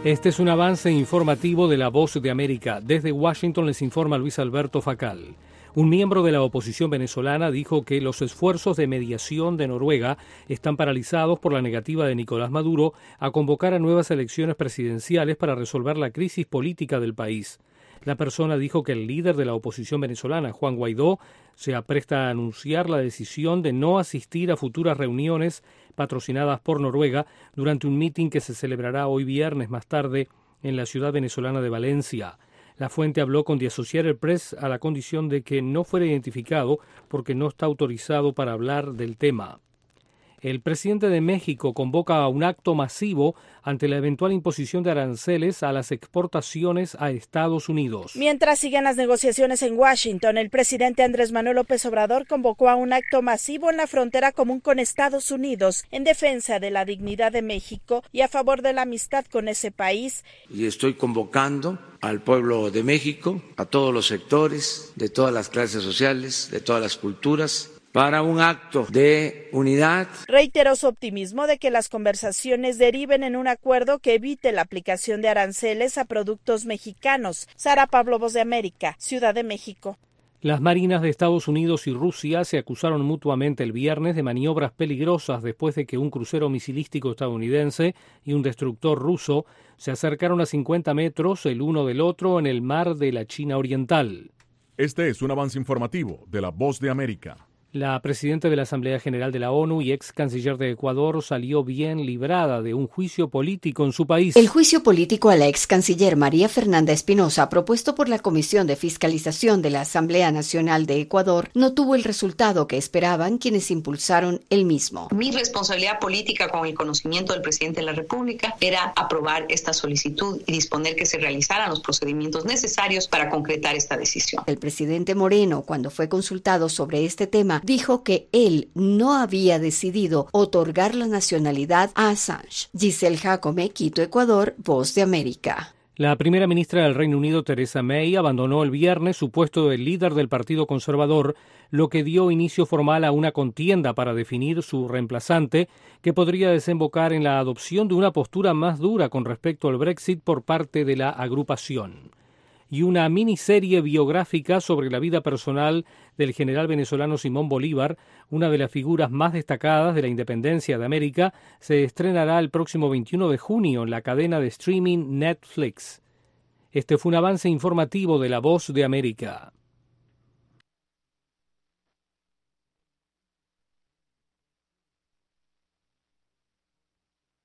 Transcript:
Este es un avance informativo de La Voz de América. Desde Washington les informa Luis Alberto Facal. Un miembro de la oposición venezolana dijo que los esfuerzos de mediación de Noruega están paralizados por la negativa de Nicolás Maduro a convocar a nuevas elecciones presidenciales para resolver la crisis política del país. La persona dijo que el líder de la oposición venezolana, Juan Guaidó, se apresta a anunciar la decisión de no asistir a futuras reuniones patrocinadas por Noruega durante un mitin que se celebrará hoy viernes más tarde en la ciudad venezolana de Valencia. La fuente habló con The Associated Press a la condición de que no fuera identificado porque no está autorizado para hablar del tema. El presidente de México convoca a un acto masivo ante la eventual imposición de aranceles a las exportaciones a Estados Unidos. Mientras siguen las negociaciones en Washington, el presidente Andrés Manuel López Obrador convocó a un acto masivo en la frontera común con Estados Unidos en defensa de la dignidad de México y a favor de la amistad con ese país. Y estoy convocando al pueblo de México, a todos los sectores, de todas las clases sociales, de todas las culturas, para un acto de unidad. Reiteró su optimismo de que las conversaciones deriven en un acuerdo que evite la aplicación de aranceles a productos mexicanos. Sara Pablo, Voz de América, Ciudad de México. Las marinas de Estados Unidos y Rusia se acusaron mutuamente el viernes de maniobras peligrosas después de que un crucero misilístico estadounidense y un destructor ruso se acercaron a 50 metros el uno del otro en el mar de la China Oriental. Este es un avance informativo de La Voz de América. La presidenta de la Asamblea General de la ONU y ex canciller de Ecuador salió bien librada de un juicio político en su país. El juicio político a la ex canciller María Fernanda Espinosa, propuesto por la Comisión de Fiscalización de la Asamblea Nacional de Ecuador, no tuvo el resultado que esperaban quienes impulsaron el mismo. Mi responsabilidad política, con el conocimiento del presidente de la República, era aprobar esta solicitud y disponer que se realizaran los procedimientos necesarios para concretar esta decisión. El presidente Moreno, cuando fue consultado sobre este tema, dijo que él no había decidido otorgar la nacionalidad a Assange. Giselle Jacome, Quito, Ecuador, Voz de América. La primera ministra del Reino Unido, Theresa May, abandonó el viernes su puesto de líder del Partido Conservador, lo que dio inicio formal a una contienda para definir su reemplazante, que podría desembocar en la adopción de una postura más dura con respecto al Brexit por parte de la agrupación. Y una miniserie biográfica sobre la vida personal del general venezolano Simón Bolívar, una de las figuras más destacadas de la independencia de América, se estrenará el próximo 21 de junio en la cadena de streaming Netflix. Este fue un avance informativo de La Voz de América.